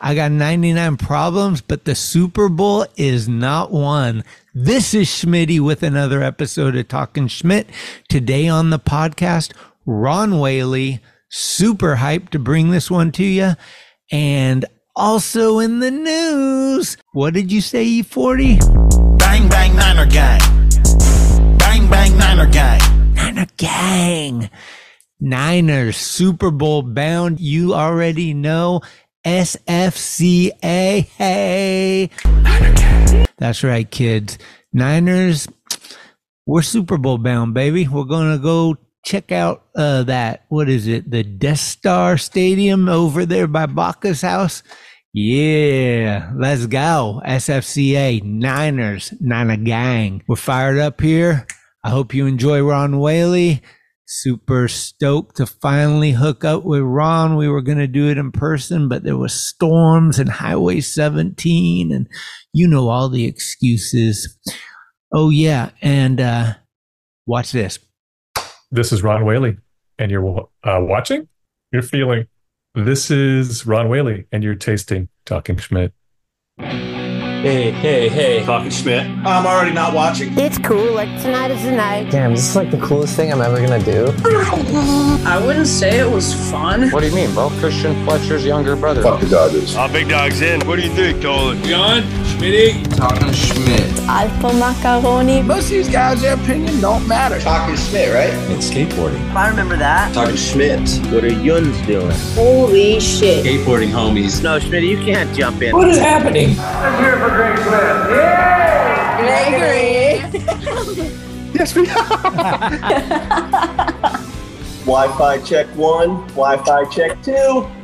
I got 99 problems, but the Super Bowl is not one. This is Schmitty with another episode of Talking Schmidt. Today on the podcast, Ron Whaley, super hyped to bring this one to you. And also in the news, what did you say, E40? Bang, bang, Niner gang. Bang, bang, Niner gang. Niner gang. Niners, Super Bowl bound. You already know. SFCA. Hey. Niner gang. That's right, kids. Niners, we're Super Bowl bound, baby. We're going to go check out what is it? The Death Star Stadium over there by Baca's house. Yeah, let's go. SFCA, Niners, Niner gang. We're fired up here. I hope you enjoy Ron Whaley. Super stoked to finally hook up with Ron. We were going to do it in person, but there was storms and Highway 17 and you know all the excuses. Oh, yeah. And watch this. This is Ron Whaley, and you're watching? You're feeling. This is Ron Whaley, and you're tasting Talking Schmidt. Hey, Talking Schmidt. I'm already not watching. It's cool, like tonight is the night. Damn, this is like the coolest thing I'm ever gonna do. I wouldn't say it was fun. What do you mean, bro? Christian Fletcher's younger brother. Fuck the Dodgers. Big Dog's in. What do you think, Dolan? John, Schmitty. Talking Schmidt. Alpha Macaroni. Most of these guys, their opinion don't matter. Talking Schmidt, right? It's skateboarding. I remember that. Talking Schmidt. What are Yuns doing? Holy shit. Skateboarding homies. No, Schmidt, you can't jump in. What is happening? I'm here for Greg Swift. Yeah! Gregory. Yes, we are. Wi-Fi check 1, Wi-Fi check 2.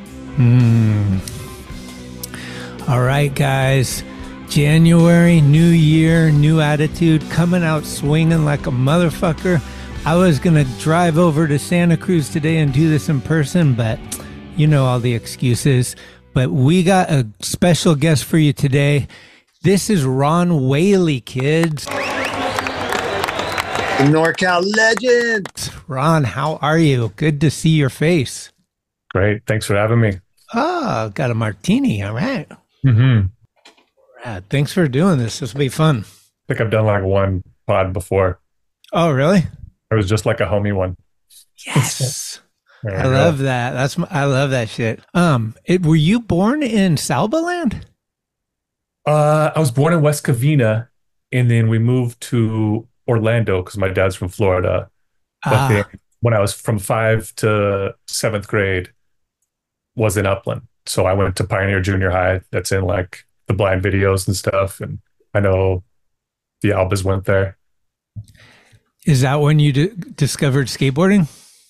All right, guys. January, new year, new attitude, coming out swinging like a motherfucker. I was going to drive over to Santa Cruz today and do this in person, but you know all the excuses. But we got a special guest for you today. This is Ron Whaley, kids. NorCal legend. Ron, how are you? Good to see your face. Great. Thanks for having me. Oh, got a martini. All right. Mm-hmm. Thanks for doing this. This will be fun. I think I've done like one pod before. Oh, really? It was just like a homie one. Yes. I love that. I love that shit. Were you born in Salbaland? I was born in West Covina, and then we moved to Orlando because my dad's from Florida. But then when I was from 5 to 7th grade, was in Upland. So I went to Pioneer Junior High. That's in like the blind videos and stuff. And I know the Albas went there. Is that when you discovered skateboarding?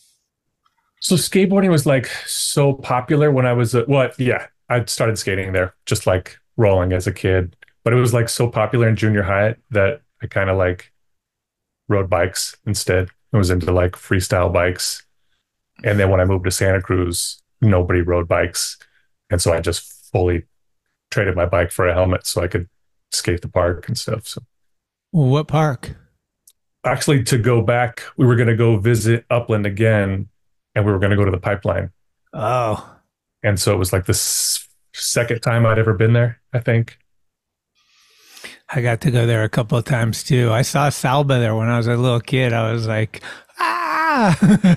So skateboarding was like so popular when I was, I started skating there, just like rolling as a kid. But it was like so popular in junior high that I kind of like rode bikes instead. I was into like freestyle bikes. And then when I moved to Santa Cruz, nobody rode bikes. And so I just fully traded my bike for a helmet so I could skate the park and stuff. So, what park? Actually, to go back, we were going to go visit Upland again, and we were going to go to the Pipeline. Oh. And so it was like the second time I'd ever been there, I think. I got to go there a couple of times too. I saw Salba there when I was a little kid. I was like, ah.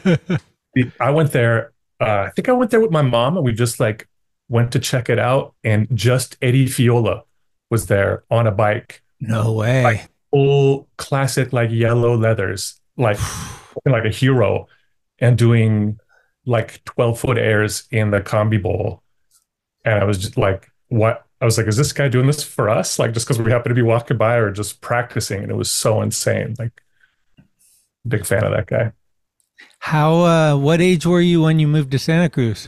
I went there. I think I went there with my mom, and we just like went to check it out. And just Eddie Fiola was there on a bike. No way. Like full classic, like yellow leathers, like a hero, and doing like 12-foot airs in the Combi Bowl. And I was just like, what? I was like, is this guy doing this for us? Like, just because we happen to be walking by or just practicing? And it was so insane. Like, big fan of that guy. What age were you when you moved to Santa Cruz?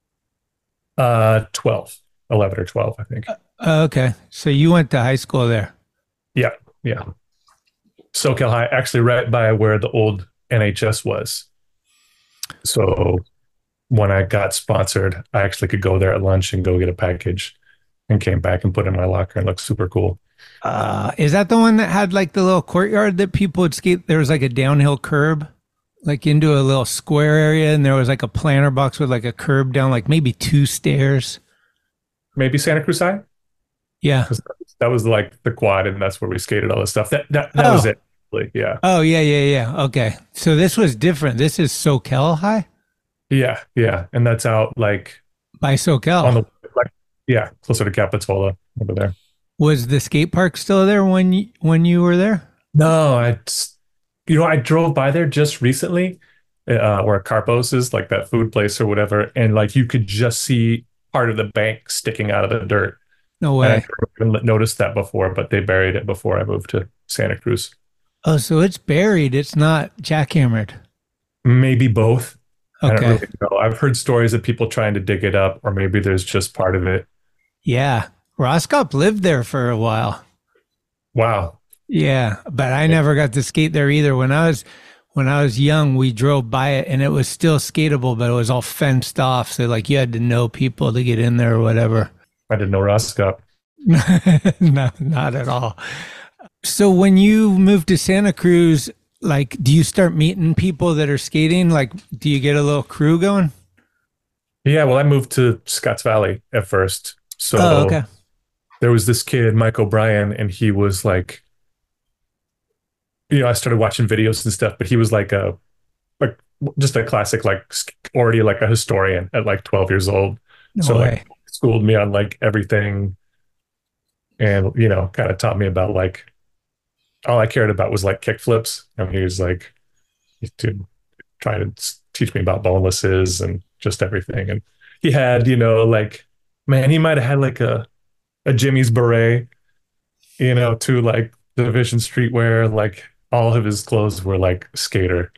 11 or 12, I think. Okay. So you went to high school there. Yeah. SoCal High, actually right by where the old NHS was. So when I got sponsored, I actually could go there at lunch and go get a package and came back and put it in my locker and looked super cool. Is that the one that had like the little courtyard that people would skate? There was like a downhill curb, like into a little square area, and there was like a planter box with like a curb down, like maybe 2 stairs. maybe Santa Cruz High. Yeah. 'Cause that was like the quad, and that's where we skated all this stuff. That was it. Yeah. Oh, yeah. Okay. So this was different. This is SoCal High? Yeah. And that's out like By SoCal. on the closer to Capitola over there. Was the skate park still there when you were there? No, I drove by there just recently, where Carpos is, like that food place or whatever, and like you could just see part of the bank sticking out of the dirt. No way. And I never even noticed that before, but they buried it before I moved to Santa Cruz. Oh, so it's buried. It's not jackhammered. Maybe both. Okay. I don't really know. I've heard stories of people trying to dig it up, or maybe there's just part of it. Yeah. Roscop lived there for a while. Wow. Yeah, but I never got to skate there either. When I was young, we drove by it and it was still skatable, but it was all fenced off. So like you had to know people to get in there or whatever. I didn't know Roscop. No, not at all. So when you moved to Santa Cruz, like, do you start meeting people that are skating? Like, do you get a little crew going? Yeah, well, I moved to Scotts Valley at first. So okay. There was this kid, Mike O'Brien, and he was like, I started watching videos and stuff, but he was like just a classic, like already like a historian at like 12 years old. No so way. like schooled me on like everything, and kind of taught me about like all I cared about was like kick flips. And he was like trying to teach me about bonelesses and just everything. And he had, like, man, he might have had like a Jimmy's beret, to like the Division streetwear. Like all of his clothes were like skater.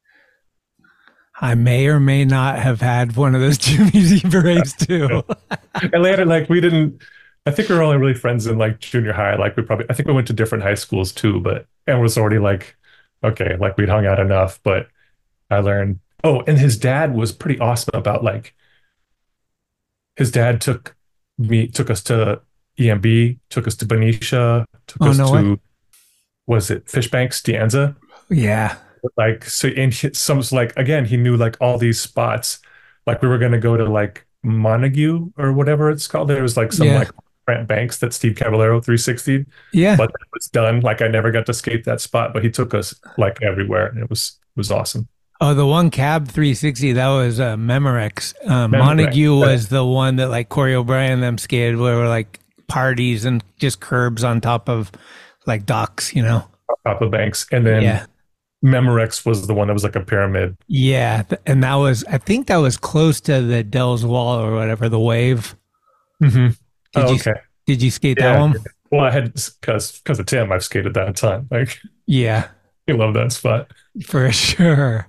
I may or may not have had one of those Jimmy Z berets too. And later, like I think we were only really friends in like junior high. Like I think we went to different high schools too, and was already like, okay, like we'd hung out enough. But I learned, and his dad was pretty awesome about like, his dad took us to EMB, took us to Benicia, took us to, was it Fishbanks, Deanza? Yeah. Like, so, and again, he knew like all these spots. Like we were going to go to like Montague or whatever it's called. There was like some like Grant Banks that Steve Caballero 360'd. Yeah. But it was done. Like I never got to skate that spot, but he took us like everywhere, and it was awesome. Oh, the one Cab 360, that was Memorex. Montague was the one that like Corey O'Brien and them skated, where were like parties and just curbs on top of like docks, on top of banks. And then Memorex was the one that was like a pyramid. Yeah, and I think that was close to the Dell's Wall or whatever, the Wave. Mm-hmm. Did you skate that one? Well, I had, because of Tim, I've skated that a ton. Like, yeah, he loved that spot for sure.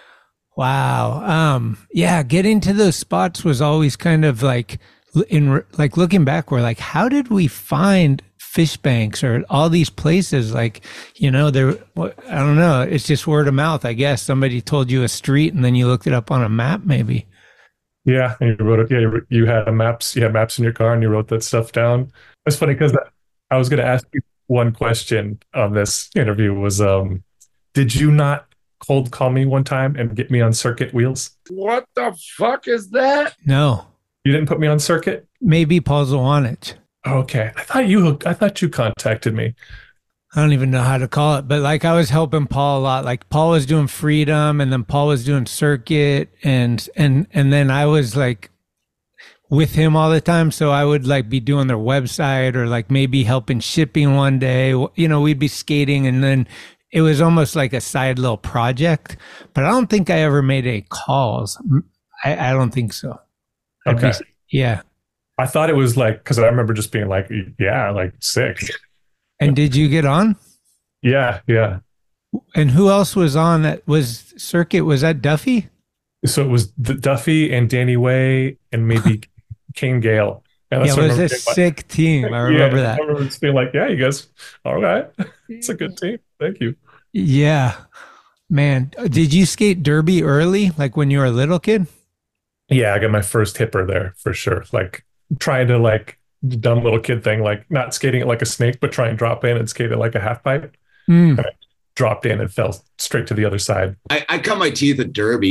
Wow. Yeah, getting to those spots was always kind of like, looking back, we're like, how did we find Fishbanks or all these places? Like, I don't know. It's just word of mouth, I guess. Somebody told you a street and then you looked it up on a map, maybe. Yeah, and you wrote it. Yeah, you had maps. You had maps in your car, and you wrote that stuff down. It's funny because I was going to ask you one question on this interview. Was did you not cold call me one time and get me on circuit wheels? What the fuck is that? No, you didn't put me on circuit. Maybe Paul Zwanich. Okay, I thought you contacted me. I don't even know how to call it, but like I was helping Paul a lot. Like Paul was doing Freedom, and then Paul was doing Circuit, and then I was like with him all the time. So I would like be doing their website or like maybe helping shipping one day. We'd be skating, and then it was almost like a side little project. But I don't think I ever made any calls. I don't think so. Okay. Yeah. I thought it was like, because I remember just being like, yeah, like sick. And did you get on? Yeah. And who else was on that was Circuit? Was that Duffy? So it was Duffy and Danny Way and maybe Kane Gale. And it was a sick team. I remember that. I remember just being like, yeah, you guys, all right. It's a good team. Thank you. Yeah. Man, did you skate derby early, like when you were a little kid? Yeah, I got my first hipper there for sure. Like trying to like dumb little kid thing, like not skating it like a snake, but try and drop in and skate it like a half pipe. And I dropped in and fell straight to the other side. I cut my teeth at derby.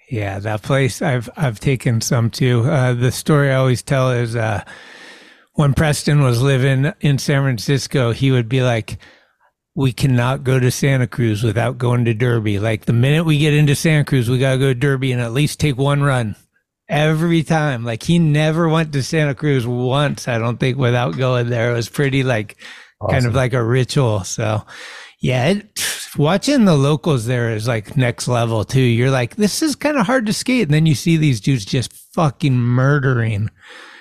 Yeah, that place I've taken some too. The story I always tell is when Preston was living in San Francisco, he would be like, we cannot go to Santa Cruz without going to Derby. Like the minute we get into Santa Cruz, we got to go to Derby and at least take one run every time. Like he never went to Santa Cruz once, I don't think, without going there. It was pretty like kind of like a ritual. So yeah, watching the locals there is like next level too. You're like, this is kind of hard to skate. And then you see these dudes just fucking murdering.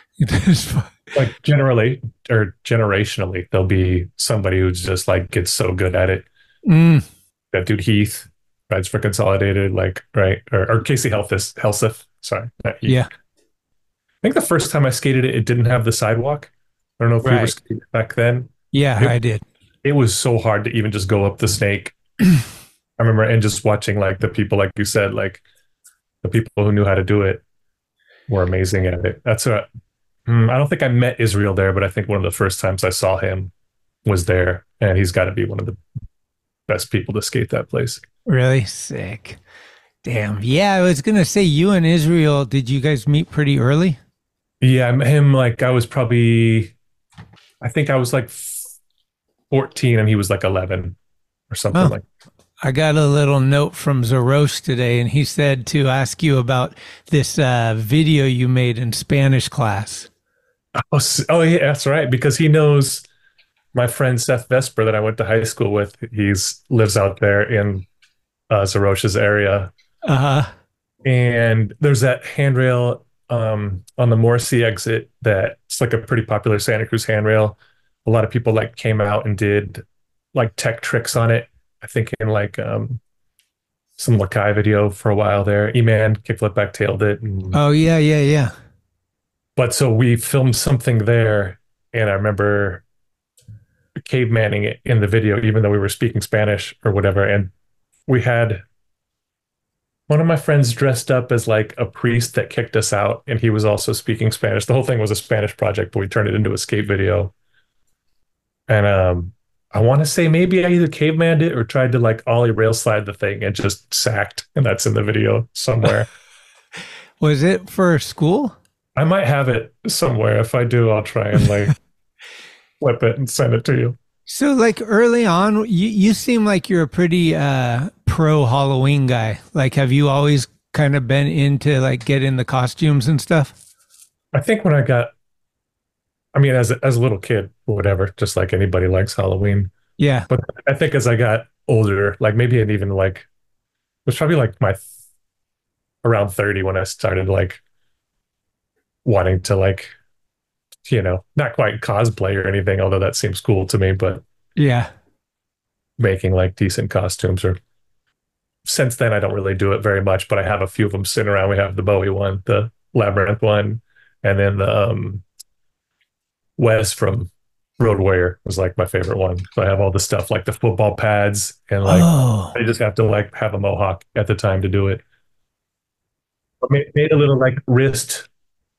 Like generally or generationally, there'll be somebody who's just like gets so good at it. That dude Heath rides for Consolidated, like right, or Casey Helseth. Sorry, not Heath. Yeah. I think the first time I skated it, it didn't have the sidewalk. I don't know if you were skating back then. Yeah, I did. It was so hard to even just go up the snake. I remember and just watching like the people, like you said, like the people who knew how to do it were amazing at it. That's what. I don't think I met Israel there, but I think one of the first times I saw him was there, and he's got to be one of the best people to skate that place. Really sick. Damn. Yeah, I was gonna say you and Israel. Did you guys meet pretty early? Yeah, I met him like I think I was like 14, and he was like 11 or something like. I got a little note from Zarosh today, and he said to ask you about this video you made in Spanish class. Oh yeah, that's right. Because he knows my friend Seth Vesper that I went to high school with. Lives out there in Zarosh's area. And there's that handrail on the Morrissey exit that's like a pretty popular Santa Cruz handrail. A lot of people like came out and did like tech tricks on it. I think in like some Lakai video for a while there. E-Man kickflip back tailed it. Oh yeah. But so we filmed something there, and I remember cavemaning it in the video, even though we were speaking Spanish or whatever. And we had one of my friends dressed up as like a priest that kicked us out, and he was also speaking Spanish. The whole thing was a Spanish project, but we turned it into a skate video. And I want to say maybe I either cavemaned it or tried to like ollie rail slide the thing and just sacked, and that's in the video somewhere. Was it for school? I might have it somewhere. If I do, I'll try and like flip it and send it to you. So like early on, you seem like you're a pretty pro Halloween guy. Like, have you always kind of been into like getting the costumes and stuff? I think when as a little kid or whatever, just like anybody likes Halloween. Yeah. But I think as I got older, like maybe it even like, it was probably like around 30 when I started like wanting to like, not quite cosplay or anything, although that seems cool to me, but yeah, making like decent costumes. Or since then I don't really do it very much, but I have a few of them sitting around. We have the Bowie one, the Labyrinth one, and then the Wes from Road Warrior was like my favorite one. So I have all the stuff like the football pads, and like I just have to like have a mohawk at the time to do it. But made a little like wrist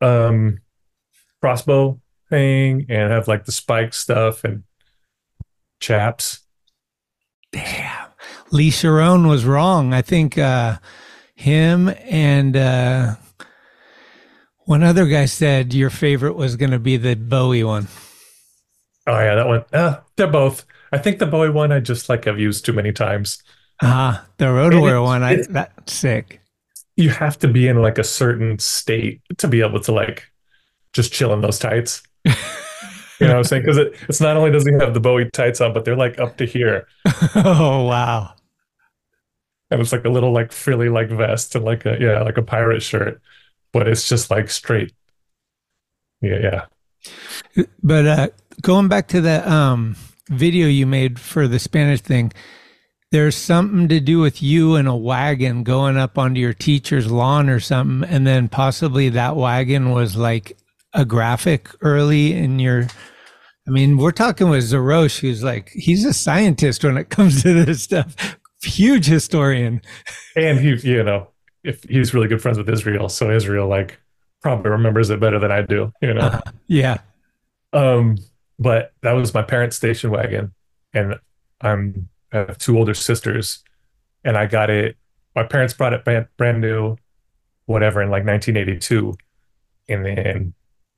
crossbow thing, and have like the spike stuff and chaps. Damn. Lee Sharon was wrong. I think him and one other guy said your favorite was going to be the Bowie one. Oh yeah, that one. They're both. I think the Bowie one I just like have used too many times. The Road Warrior one, that's sick. You have to be in like a certain state to be able to like just chill in those tights. You know what I'm saying? Because it's not only does he have the Bowie tights on, but they're like up to here. Oh wow! And it's like a little like frilly like vest and like a pirate shirt, but it's just like straight. Yeah. But going back to the video you made for the Spanish thing, there's something to do with you and a wagon going up onto your teacher's lawn or something, and then possibly that wagon was like a graphic early in your. I mean, we're talking with Zarosh, who's like, he's a scientist when it comes to this stuff. Huge historian. And if he's really good friends with Israel, so Israel like probably remembers it better than I do, Yeah. But that was my parents' station wagon, and I have two older sisters, and I got it. My parents brought it brand new. whatever in like 1982, and then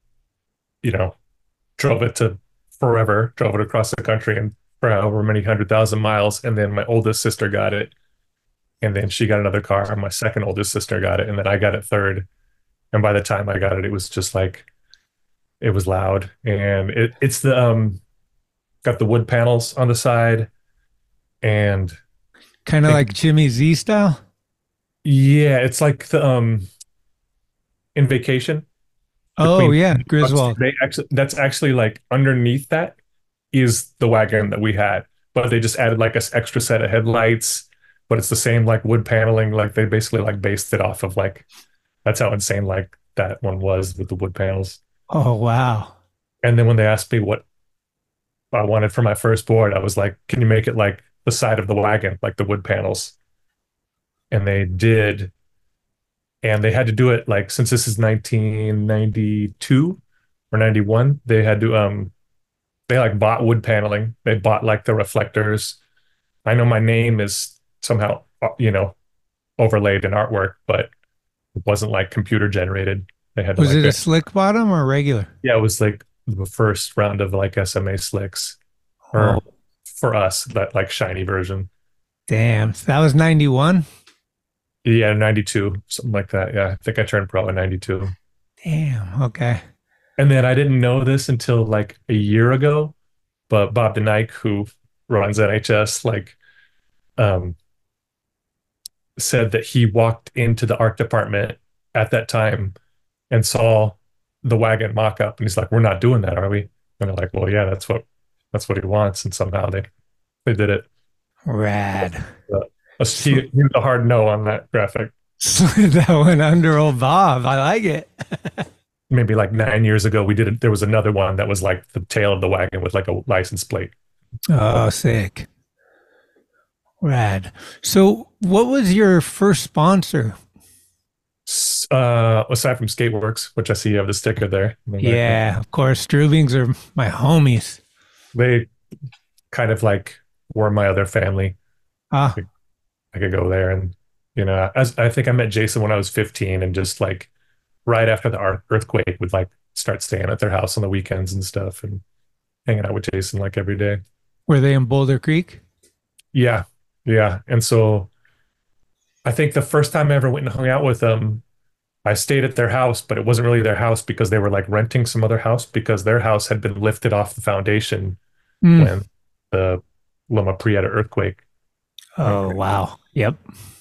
drove it to forever, drove it across the country and for however many 100,000 miles, and then my oldest sister got it, and then she got another car, and my second oldest sister got it, and then I got it third. And by the time I got it, it was just like it was loud, and it's the got the wood panels on the side, and kind of like Jimmy Z style. Yeah, it's like the in Vacation. Oh yeah, Griswold. That's actually like underneath that is the wagon that we had, but they just added like an extra set of headlights. But it's the same like wood paneling. Like they basically like based it off of like that's how insane like that one was with the wood panels. Oh wow! And then when they asked me what I wanted for my first board, I was like, "Can you make it like the side of the wagon, like the wood panels?" And they did. And they had to do it like since this is 1992 or 91, they had to they like bought wood paneling. They bought like the reflectors. I know my name is somehow overlaid in artwork, but it wasn't like computer generated. They had to, was it a slick bottom or regular? Yeah, it was like the first round of like SMA slicks, or for us that like shiny version. Damn, that was 91. Yeah, 92, something like that. Yeah, I think I turned pro in 92. Damn, okay. And then I didn't know this until like a year ago, but Bob DeNike, who runs NHS, like said that he walked into the art department at that time and saw the wagon mock-up, and he's like, "We're not doing that, are we?" And they're like, "Well, yeah, that's what he wants." And somehow they did it. Rad. He was a hard no on that graphic. That went under old Bob. I like it. Maybe like 9 years ago, we did it. There was another one that was like the tail of the wagon with like a license plate. Oh, sick. Rad. So what was your first sponsor? Aside from Skateworks, which I see you have the sticker there. Yeah, of course. Strubings are my homies. They kind of like were my other family. Ah. I could go there, and as I think I met Jason when I was 15, and just like right after the earthquake would like start staying at their house on the weekends and stuff, and hanging out with Jason like every day. Were they in Boulder Creek? Yeah. And so I think the first time I ever went and hung out with them, I stayed at their house, but it wasn't really their house because they were like renting some other house because their house had been lifted off the foundation when the Loma Prieta earthquake. Oh, wow. Yep.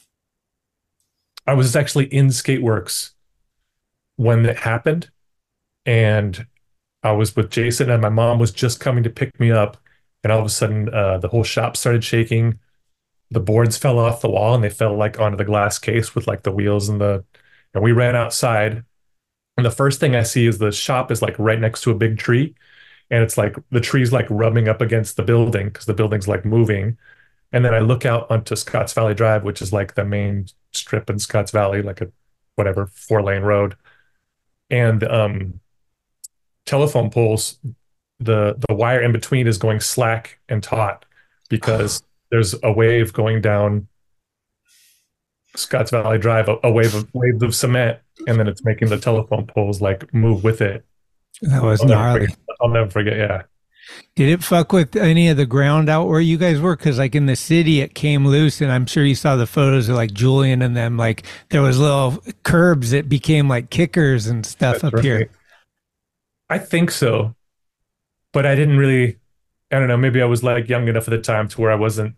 I was actually in Skateworks when it happened, and I was with Jason, and my mom was just coming to pick me up, and all of a sudden the whole shop started shaking. The boards fell off the wall, and they fell like onto the glass case with like the wheels and we ran outside, and the first thing I see is the shop is like right next to a big tree, and it's like the tree's like rubbing up against the building because the building's like moving. And then I look out onto Scotts Valley Drive, which is like the main strip in Scotts Valley, like a 4-lane road. And telephone poles, the wire in between is going slack and taut because there's a wave going down Scotts Valley Drive, a wave of cement, and then it's making the telephone poles like move with it. That was gnarly. I'll never forget. Yeah. Did it fuck with any of the ground out where you guys were? Because like in the city, it came loose, and I'm sure you saw the photos of like Julian and them. Like there was little curbs that became like kickers and stuff. That's up right. Here. I think so, but I didn't really. I don't know. Maybe I was like young enough at the time to where I wasn't.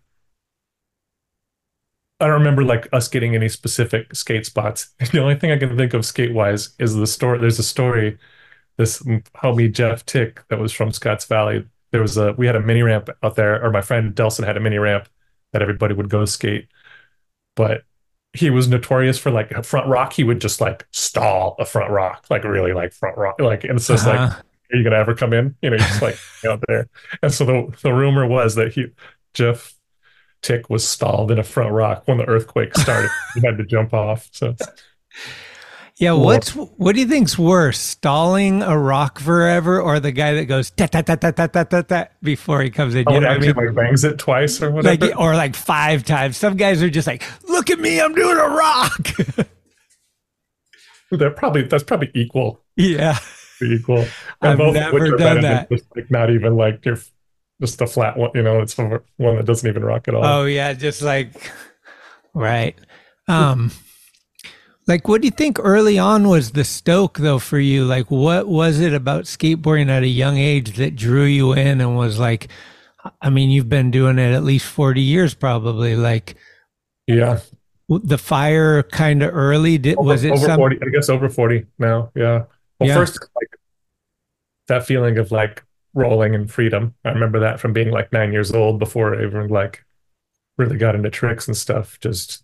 I don't remember like us getting any specific skate spots. The only thing I can think of skate wise is the story. There's a story. This homie Jeff Tick that was from Scotts Valley. We had a mini ramp out there, or my friend Delson had a mini ramp that everybody would go skate. But he was notorious for like a front rock. He would just like stall a front rock, like really like front rock. Like, and it's just like, are you gonna ever come in? Just like out there. And so the rumor was that Jeff Tick was stalled in a front rock when the earthquake started. He had to jump off. So. Yeah, what do you think's worse, stalling a rock forever, or the guy that goes ta ta ta ta ta ta ta ta before he comes in? You know what I mean? Like bangs it twice or whatever, or like 5 times. Some guys are just like, "Look at me, I'm doing a rock." That's probably Yeah. equal. And I've both of which never are done better than that. just like not even like your just a flat one, it's one that doesn't even rock at all. Oh yeah, just like right. Um like what do you think early on was the stoke though for you? Like what was it about skateboarding at a young age that drew you in and was like I mean, you've been doing it at least 40 years probably. Like Yeah. the fire kind of early was it Over some 40, I guess over 40 now. Yeah. Well, yeah. first like that feeling of like rolling in freedom. I remember that from being like 9 years old before I even like really got into tricks and stuff. Just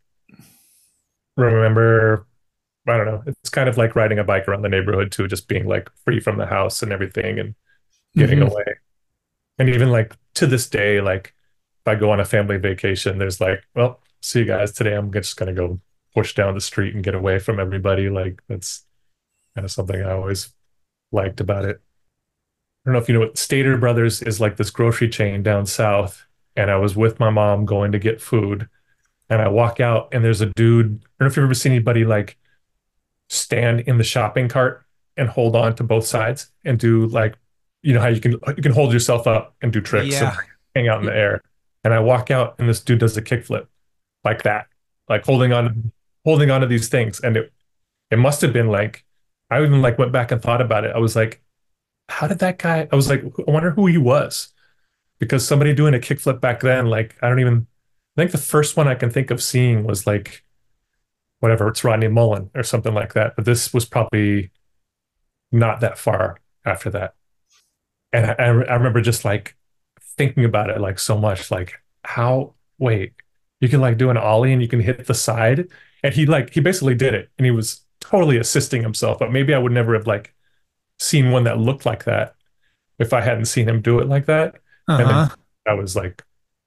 remember, I don't know. It's kind of like riding a bike around the neighborhood too, just being like free from the house and everything and getting Mhm. away. And even like to this day, like if I go on a family vacation, there's like, well, see you guys today. I'm just gonna go push down the street and get away from everybody. Like that's kind of something I always liked about it. I don't know if you know what Stater Brothers is, like this grocery chain down south. And I was with my mom going to get food, and I walk out and there's a dude. I don't know if you've ever seen anybody like stand in the shopping cart and hold on to both sides and do like, how you can hold yourself up and do tricks and Yeah. hang out in the air. And I walk out and this dude does a kickflip like that, like holding on to these things. And it must have been like, I even like went back and thought about it. I was like, how did that guy, I was like, I wonder who he was, because somebody doing a kickflip back then, like, I think the first one I can think of seeing was like, whatever, it's Rodney Mullen or something like that. But this was probably not that far after that. And I remember just like thinking about it like so much, like wait, you can like do an ollie and you can hit the side. And he basically did it and he was totally assisting himself. But maybe I would never have like seen one that looked like that if I hadn't seen him do it like that. And then Uh-huh. I was like,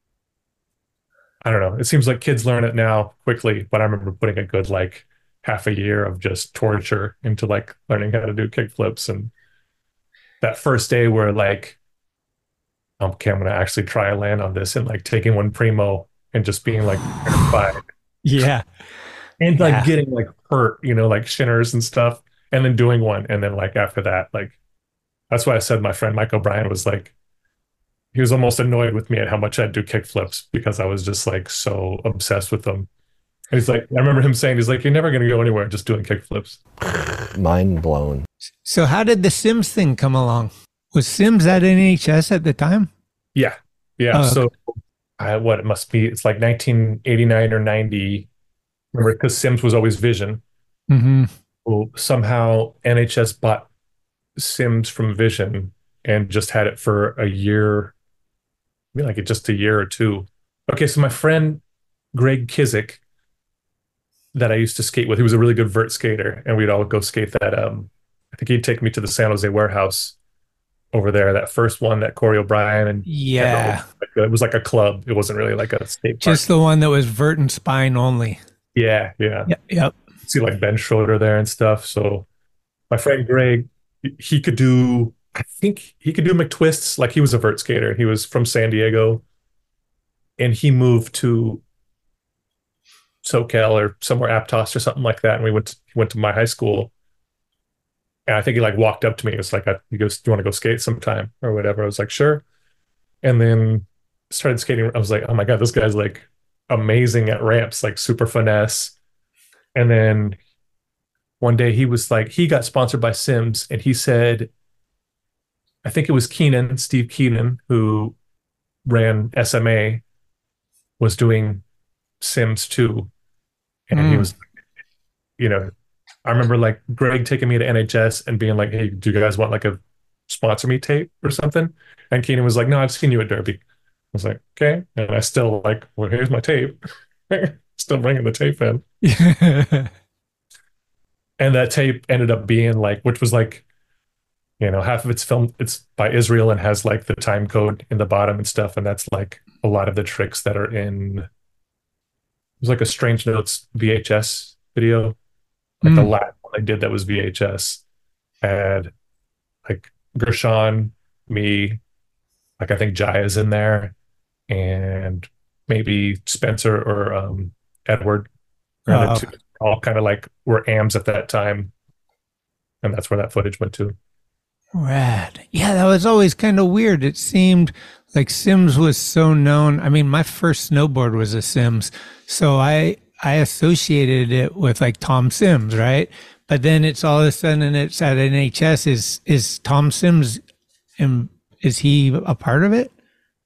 I don't know. It seems like kids learn it now quickly, but I remember putting a good like half a year of just torture into like learning how to do kick flips. And that first day where like, okay, I'm gonna actually try a land on this, and like taking one primo and just being like terrified Yeah. and like Yeah. getting like hurt, like shinners and stuff, and then doing one, and then like after that, like that's why I said my friend Mike O'Brien was like, he was almost annoyed with me at how much I'd do kick flips because I was just like so obsessed with them. And he's like, I remember him saying, he's like, you're never gonna go anywhere just doing kick flips. Mind blown. So how did the Sims thing come along? Was Sims at NHS at the time? Yeah. Oh, So what it must be, it's like 1989 or 90. Remember, because Sims was always Vision. Mm-hmm. Well, somehow NHS bought Sims from Vision and just had it for a year, maybe like just a year or two. Okay, so my friend Greg Kizik that I used to skate with, he was a really good vert skater, and we'd all go skate that. I think he'd take me to the San Jose warehouse over there, that first one that Corey O'Brien and Yeah. it was like a club. It wasn't really like a skate park. Just the one that was vert and spine only. Yeah. Yep. See like Ben Schroeder there and stuff. So my friend Greg, he could do, I think he could do McTwists. Like he was a vert skater. He was from San Diego, and he moved to SoCal or somewhere, Aptos or something like that. And he went to my high school. And I think he like walked up to me. It was like, he goes, "Do you want to go skate sometime or whatever?" I was like, "Sure." And then started skating. I was like, "Oh my God, this guy's like amazing at ramps, like super finesse." And then one day he was like, he got sponsored by Sims, and he said, I think it was Steve Keenan, who ran SMA, was doing Sims too. And he was, I remember like Greg taking me to NHS and being like, "Hey, do you guys want like a sponsor me tape or something?" And Keenan was like, "No, I've seen you at Derby." I was like, "Okay." And I still like, "Well, here's my tape." Still bringing the tape in. And that tape ended up being like, which was like, half of it's filmed, it's by Israel and has like the time code in the bottom and stuff. And that's like a lot of the tricks that are in, it was like a Strange Notes VHS video. Like the last one I did that was VHS. Had like Gershon, me, like I think Jaya's in there, and maybe Spencer or Edward. Two, all kind of like were AMs at that time. and that's where that footage went to. Rad. Yeah, that was always kind of weird. It seemed like Sims was so known. I mean, my first snowboard was a Sims, so I associated it with like Tom Sims, right? But then it's all of a sudden it's at NHS. Is Tom Sims, and is he a part of it?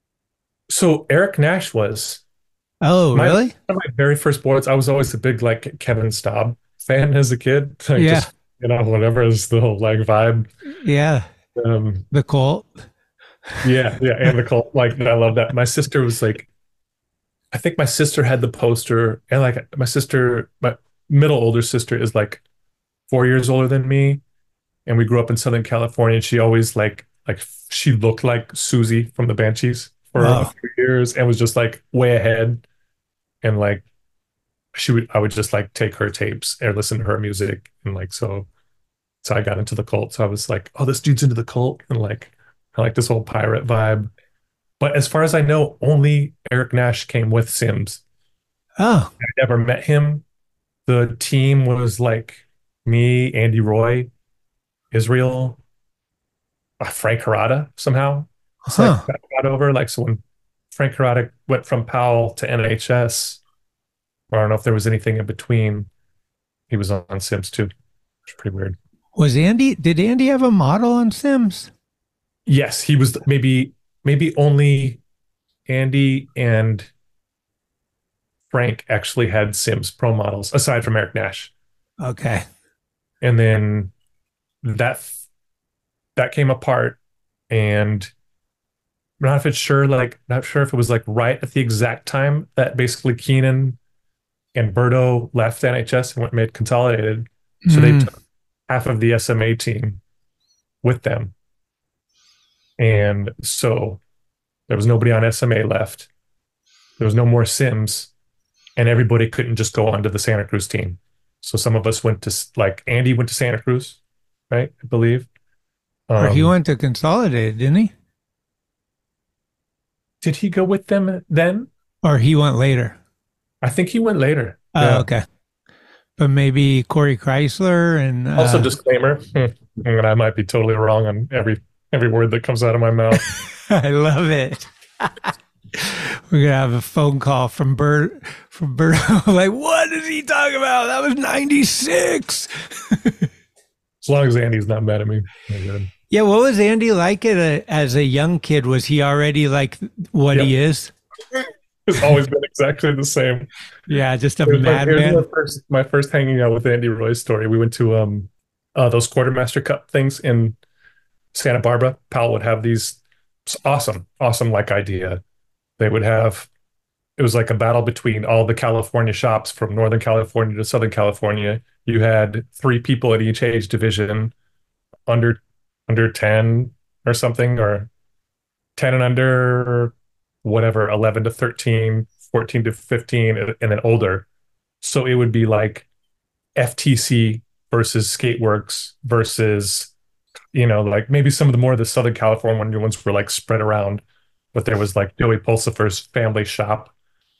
So Eric Nash was. Oh, really? One of my very first boards, I was always a big like Kevin Staub fan as a kid. Like, Yeah. just, whatever is the whole like vibe. Yeah. The cult. Yeah, and the cult. Like, I love that. My sister was like, I think my sister had the poster, and like my middle older sister is like 4 years older than me, and we grew up in Southern California. And she always like she looked like Susie from the Banshees for a few years, and was just like way ahead. And like I would just like take her tapes and listen to her music, and like so I got into the cult. So I was like, oh, this dude's into the cult, and like I like this whole pirate vibe. But as far as I know, only Eric Nash came with Sims. Oh. I never met him. The team was like me, Andy Roy, Israel, Frank Harada somehow. It's like that got over. Like, so when Frank Harada went from Powell to NHS, or I don't know if there was anything in between, he was on Sims too. It's pretty weird. Did Andy have a model on Sims? Yes, he was maybe only Andy and Frank actually had Sims Pro models aside from Eric Nash. Okay. And then that came apart, and I'm not sure if it was like right at the exact time that basically Keenan and Berto left NHS and made Consolidated. So they took half of the SMA team with them. And so there was nobody on SMA left. There was no more Sims, and everybody couldn't just go onto the Santa Cruz team. So some of us went to, like, Andy went to Santa Cruz, right? I believe. Or he went to Consolidated, didn't he? Did he go with them then? Or he went later? I think he went later. Oh, Yeah. okay. But maybe Corey Chrysler and Also, disclaimer, and I might be totally wrong on every word that comes out of my mouth. I love it. We're gonna have a phone call from Bert. Like, what is he talking about? That was 96. As long as Andy's not mad at me, I'm good. Yeah, what was Andy like as a young kid? Was he already like what he is? It's always been exactly the same. Yeah, just a Here's madman. my first hanging out with Andy Roy's story. We went to those Quartermaster Cup things in Santa Barbara. Powell would have these awesome like idea. They would have, it was like a battle between all the California shops from Northern California to Southern California. You had 3 people at each age division, under 10 or something, or 10 and under, whatever, 11 to 13, 14 to 15, and then older. So it would be like FTC versus Skateworks versus, like maybe some of the more of the Southern California ones were like spread around, but there was like Joey Pulsifer's family shop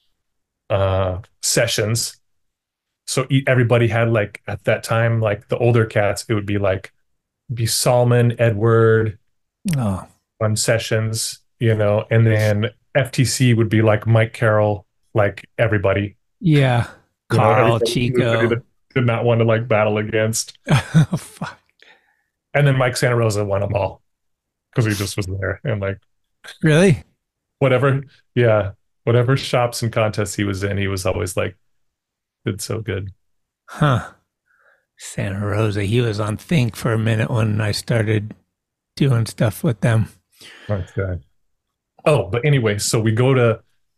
sessions. So everybody had, like, at that time, like the older cats, it would be like Salman, Edward, on sessions, and then FTC would be like Mike Carroll, like everybody. Yeah. Carl, Chico. That did not want to like battle against. Oh, fuck. And then Mike Santa Rosa won them all because he just was there, and like, really, whatever shops and contests he was in, he was always like, did so good. Huh. Santa Rosa. He was on Think for a minute when I started doing stuff with them. Okay. Oh, but anyway, so we're going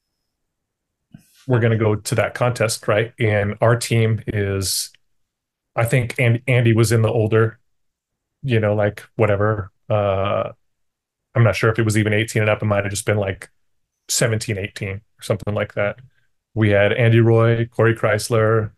to go to that contest, right? And our team is, I think Andy was in the older, like whatever. I'm not sure if it was even 18 and up. It might have just been like 17, 18 or something like that. We had Andy Roy, Corey Chrysler,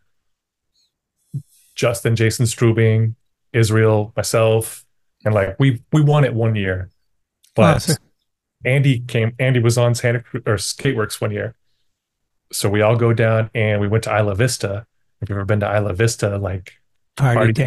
Jason Strubing, Israel, myself, and like we won it one year. But Andy was on Santa Cruz or Skateworks one year. So we all go down and we went to Isla Vista. If you've ever been to Isla Vista, like party town.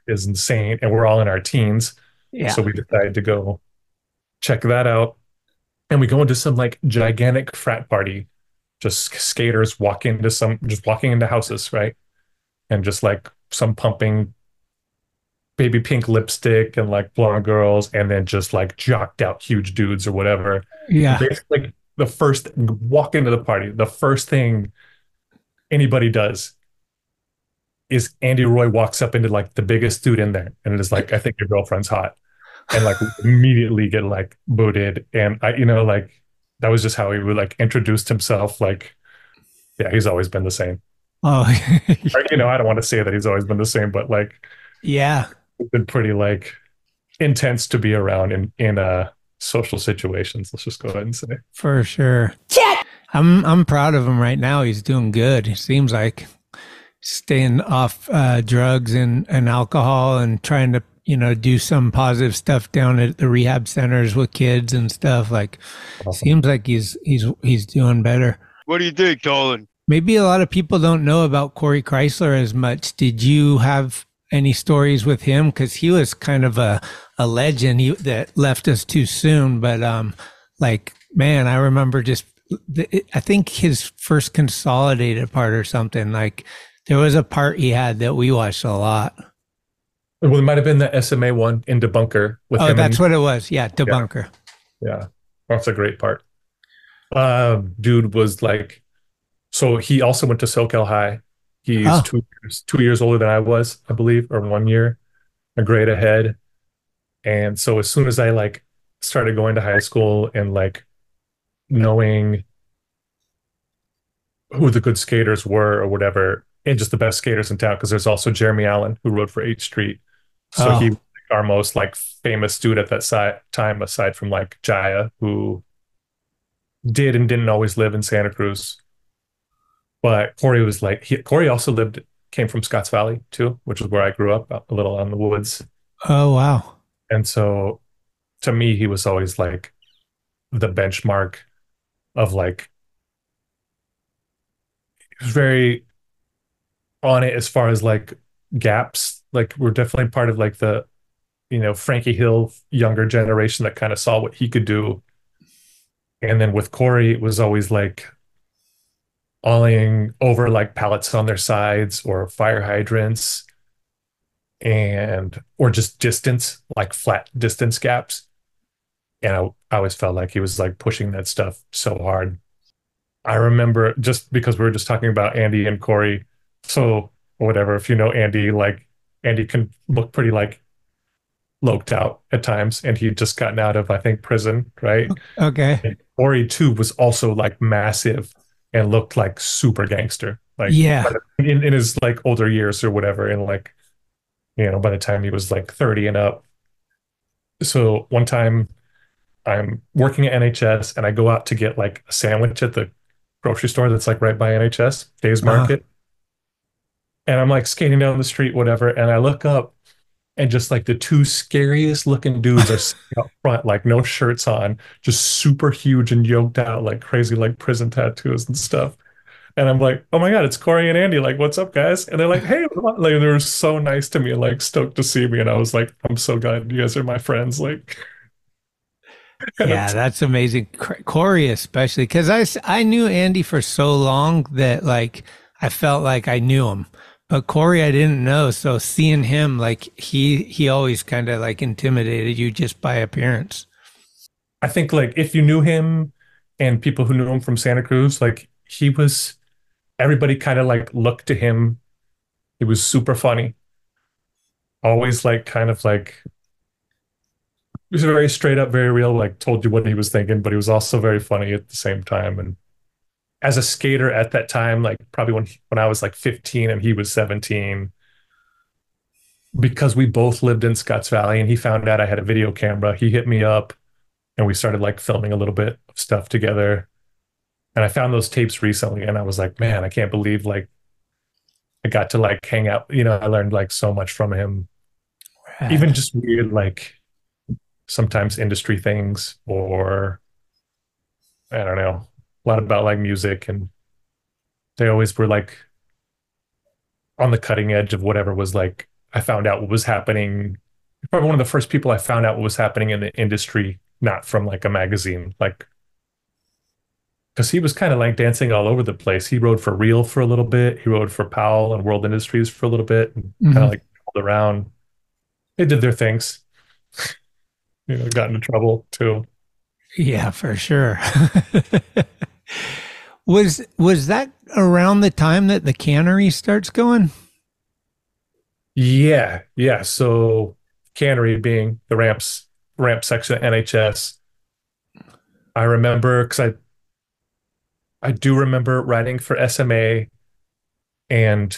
is insane, and we're all in our teens. Yeah. So we decided to go check that out. And we go into some like gigantic frat party, just skaters just walking into houses, right? And just like some pumping baby pink lipstick and like blonde girls, and then just like jocked out huge dudes or whatever. Yeah. Basically, walk into the party, the first thing anybody does is Andy Roy walks up into like the biggest dude in there, and it is like, I think your girlfriend's hot. And like immediately get like booted. And I, like that was just how he would like introduced himself. Like, yeah, he's always been the same. Oh, Or, I don't want to say that he's always been the same, but like, yeah, it's been pretty like intense to be around in social situations. Let's just go ahead and say. for sure. Check. I'm proud of him right now. He's doing good. It seems like staying off drugs and alcohol and trying to do some positive stuff down at the rehab centers with kids and stuff. Like, seems like he's doing better. What do you think, Dolan? Maybe a lot of people don't know about Corey Chrysler as much. Did you have any stories with him? Because he was kind of a legend that left us too soon. But like, man, I remember I think his first Consolidated part or something. Like, there was a part he had that we watched a lot. Well, it might have been the SMA one in Debunker with him. Oh, that's what it was. Yeah, Debunker. Yeah. That's a great part. Dude was like, so he also went to SoCal High. He's 2 years older than I was, I believe, or 1 year, a grade ahead. And so as soon as I like started going to high school and like knowing who the good skaters were or whatever, and just the best skaters in town, because there's also Jeremy Allen who rode for 8th Street. So he was our most like famous dude at that time, aside from like Jaya, who did and didn't always live in Santa Cruz. But Corey was like, Corey also came from Scotts Valley too, which is where I grew up, a little on the woods. Oh, wow. And so to me, he was always like the benchmark of like, he was very on it as far as like gaps. Like, we're definitely part of like the, Frankie Hill younger generation that kind of saw what he could do. And then with Corey, it was always like ollieing over like pallets on their sides or fire hydrants or just distance, like flat distance gaps. And I always felt like he was like pushing that stuff so hard. I remember, just because we were just talking about Andy and Corey, so whatever, if you know Andy, like Andy can look pretty like loped out at times, and he'd just gotten out of, I think, prison, right? Okay. And Corey too was also like massive and looked like super gangster, like in his like older years or whatever, and like, by the time he was like 30 and up. So one time I'm working at NHS and I go out to get like a sandwich at the grocery store that's like right by NHS, Dave's Market. And I'm like skating down the street, whatever. And I look up and just like the two scariest looking dudes are sitting up front, like no shirts on, just super huge and yoked out, like crazy, like prison tattoos and stuff. And I'm like, oh my God, it's Corey and Andy. Like, what's up, guys? And they're like, hey, like, they were so nice to me and like stoked to see me. And I was like, I'm so glad you guys are my friends. Like, yeah, that's amazing. Corey, especially, because I knew Andy for so long that like I felt like I knew him. But Corey, I didn't know. So seeing him, like he always kind of like intimidated you just by appearance. I think like if you knew him and people who knew him from Santa Cruz, like everybody kind of like looked to him. He was super funny. Always like kind of like, he was very straight up, very real, like told you what he was thinking, but he was also very funny at the same time. And as a skater at that time, like probably when I was like 15 and he was 17, because we both lived in Scotts Valley and he found out I had a video camera, he hit me up and we started like filming a little bit of stuff together. And I found those tapes recently and I was like, man, I can't believe like I got to like hang out. I learned like so much from him. Right. Even just weird, like sometimes industry things, or I don't know, a lot about like music, and they always were like on the cutting edge of whatever was like I found out what was happening. Probably one of the first people I found out what was happening in the industry, not from like a magazine, like because he was kind of like dancing all over the place. He rode for Real for a little bit. He rode for Powell and World Industries for a little bit, and kind of like rolled around. They did their things. Got into trouble too. Yeah, for sure. Was that around the time that the cannery starts going? Yeah. So cannery being the ramp section of NHS. I remember because I do remember writing for SMA, and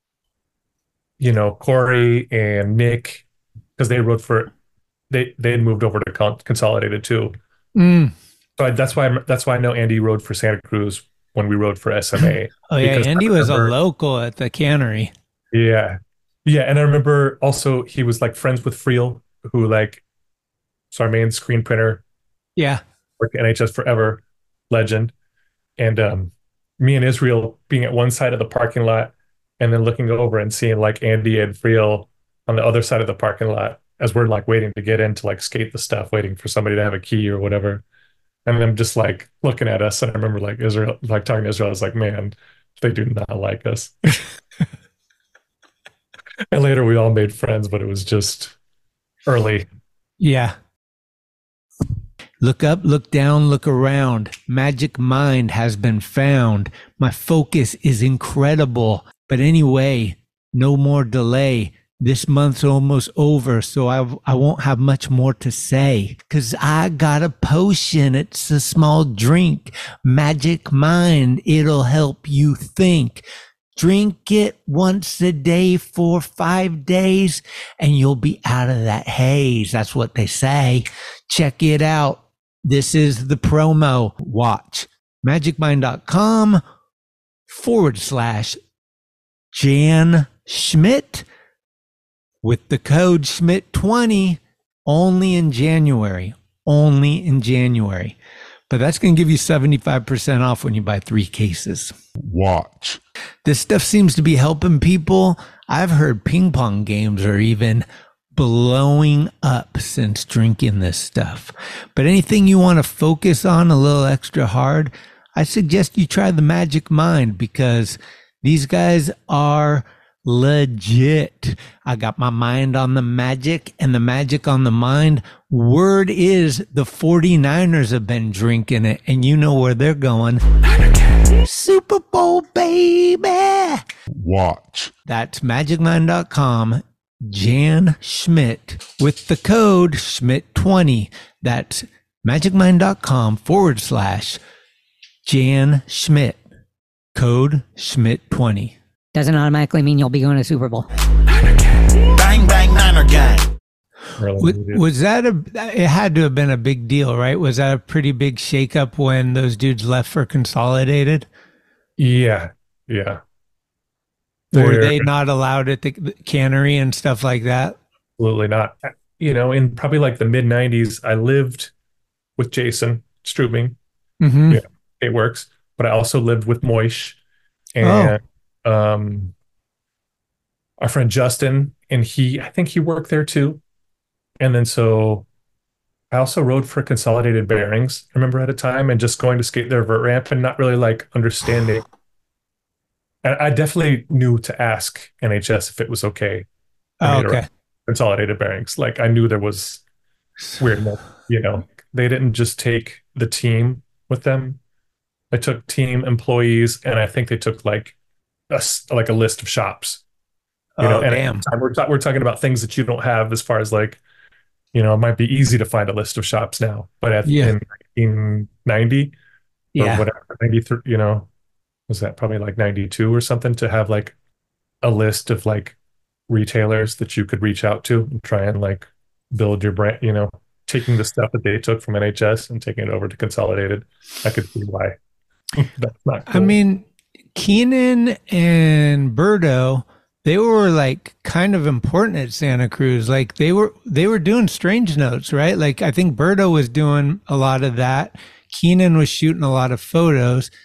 Corey and Nick, because they wrote for they had moved over to Consolidated too. So that's why I know Andy rode for Santa Cruz when we rode for SMA. Oh yeah, Andy was a local at the cannery. Yeah, and I remember also he was like friends with Friel, who like, so our main screen printer. Yeah, worked at NHS forever, legend. And me and Israel being at one side of the parking lot, and then looking over and seeing like Andy and Friel on the other side of the parking lot as we're like waiting to get in to like skate the stuff, waiting for somebody to have a key or whatever. And them just like looking at us. And I remember like Israel, like talking to Israel, I was like, man, they do not like us. And later we all made friends, but it was just early. Yeah. Look up, look down, look around. Magic Mind has been found. My focus is incredible. But anyway, no more delay. This month's almost over, so I won't have much more to say. 'Cause I got a potion. It's a small drink. Magic Mind, it'll help you think. Drink it once a day for 5 days, and you'll be out of that haze. That's what they say. Check it out. This is the promo. Watch magicmind.com/Jan Schmidt with the code Schmidt20 only in January. But that's going to give you 75% off when you buy 3 cases. Watch. This stuff seems to be helping people. I've heard ping pong games are even blowing up since drinking this stuff. But anything you want to focus on a little extra hard, I suggest you try the Magic Mind, because these guys are legit. I got my mind on the magic and the magic on the mind. Word is the 49ers have been drinking it, and you know where they're going. Super Bowl, baby. Watch. That's magicmind.com. Jan Schmidt with the code Schmidt20. That's magicmind.com/Jan Schmidt. Code Schmidt20. Doesn't automatically mean you'll be going to Super Bowl. Bang bang Niner gang. Was that it had to have been a big deal, right? Was that a pretty big shakeup when those dudes left for Consolidated? Yeah. Were they not allowed at the cannery and stuff like that? Absolutely not. In probably like the mid 90s, I lived with Jason Strubing. Mm-hmm. Yeah, it works. But I also lived with Moish and our friend Justin, and I think he worked there too. And then so I also rode for Consolidated Bearings, I remember at a time, and just going to skate their vert ramp and not really like understanding. And I definitely knew to ask NHS if it was okay. Okay. Consolidated Bearings. Like I knew there was weirdness, they didn't just take the team with them. They took team employees, and I think they took like a list of shops. And damn. We're talking about things that you don't have as far as like, it might be easy to find a list of shops now, but in 1990 or whatever, 93, was that probably like 92 or something, to have like a list of like retailers that you could reach out to and try and like build your brand, taking the stuff that they took from NHS and taking it over to Consolidated. I could see why. That's not cool. I mean, Keenan and Birdo, they were like kind of important at Santa Cruz. Like they were doing Strange Notes, right? Like I think Birdo was doing a lot of that. Keenan was shooting a lot of photos.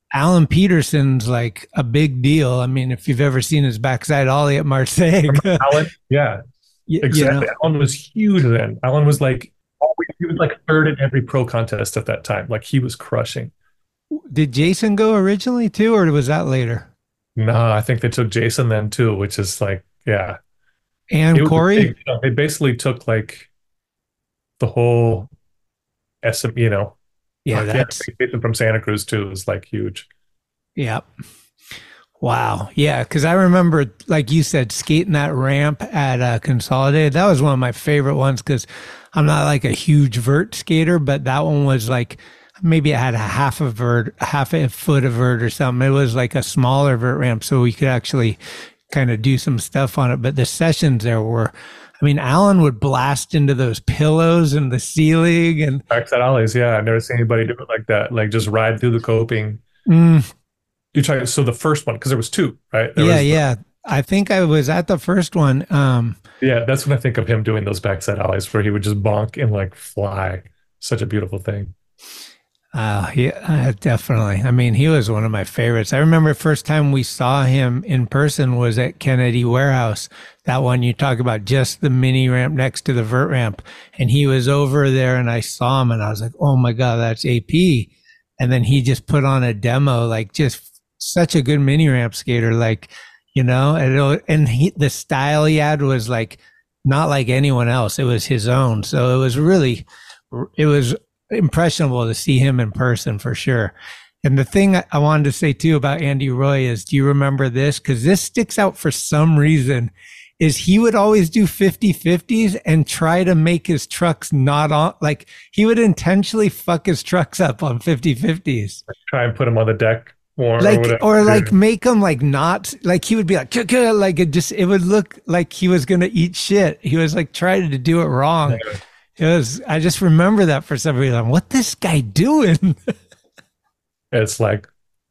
Alan Peterson's like a big deal. I mean, if you've ever seen his backside ollie at Marseille, Alan, yeah, exactly. Alan was huge then. Alan was like, he was like third in every pro contest at that time. Like he was crushing. Did Jason go originally too, or was that later? No, I think they took Jason then too, which is like, yeah. And Corey? They basically took like the whole SM, Yeah, that's Jason from Santa Cruz too is like huge. Yeah. Wow. Yeah, because I remember, like you said, skating that ramp at Consolidated. That was one of my favorite ones because I'm not like a huge vert skater, but that one was like maybe it had a half a foot of vert or something. It was like a smaller vert ramp, so we could actually kind of do some stuff on it. But the sessions there were, I mean, Alan would blast into those pillows in the ceiling and backside ollies. Yeah, I've never seen anybody do it like that. Like just ride through the coping. You try. So the first one, because there was two, right? Yeah. I think I was at the first one. Yeah, that's when I think of him doing those backside ollies where he would just bonk and like fly. Such a beautiful thing. Yeah, definitely. I mean, he was one of my favorites. I remember first time we saw him in person was at Kennedy Warehouse. That one you talk about, just the mini ramp next to the vert ramp. And he was over there and I saw him and I was like, oh my God, that's AP. And then he just put on a demo, like just such a good mini ramp skater, like, and the style he had was like, not like anyone else. It was his own. So it was impressionable to see him in person for sure. And the thing I wanted to say too about Andy Roy is, do you remember this? Because this sticks out for some reason, is he would always do 50-50s and try to make his trucks not on, like he would intentionally fuck his trucks up on 50-50s. Try and put them on the deck more. Or like make them like not, like he would be like it would look like he was going to eat shit. He was like trying to do it wrong. Yeah. I just remember that for some reason. What this guy doing? It's like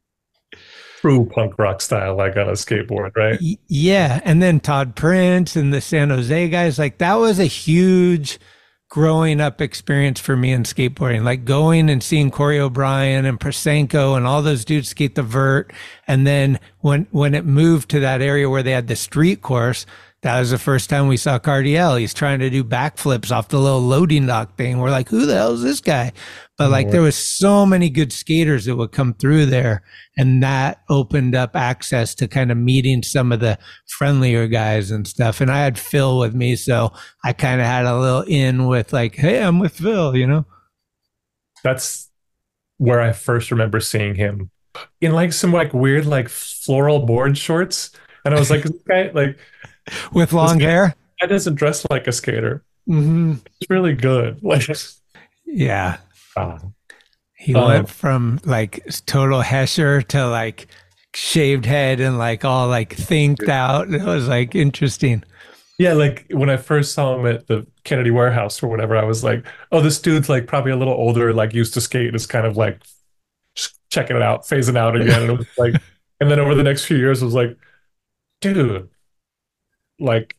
true punk rock style, like on a skateboard, right? Yeah. And then Todd Prince and the San Jose guys, like that was a huge growing up experience for me in skateboarding, like going and seeing Corey O'Brien and Prasenko and all those dudes skate the vert. And then when it moved to that area where they had the street course, that was the first time we saw Cardiel. He's trying to do backflips off the little loading dock thing. We're like, who the hell is this guy? But like there was so many good skaters that would come through there. And that opened up access to kind of meeting some of the friendlier guys and stuff. And I had Phil with me. So I kind of had a little in with like, hey, I'm with Phil, That's where I first remember seeing him in like some like weird like floral board shorts. And I was like, this guy like... with long hair? That doesn't dress like a skater. Mm-hmm. It's really good. Like, yeah. He went from like total Hesher to like shaved head and like all like thinked out. It was like interesting. Yeah, like when I first saw him at the Kennedy Warehouse or whatever, I was like, oh, this dude's like probably a little older, like used to skate, is kind of like just checking it out, phasing out again. And it was like, and then over the next few years, it was like, dude, like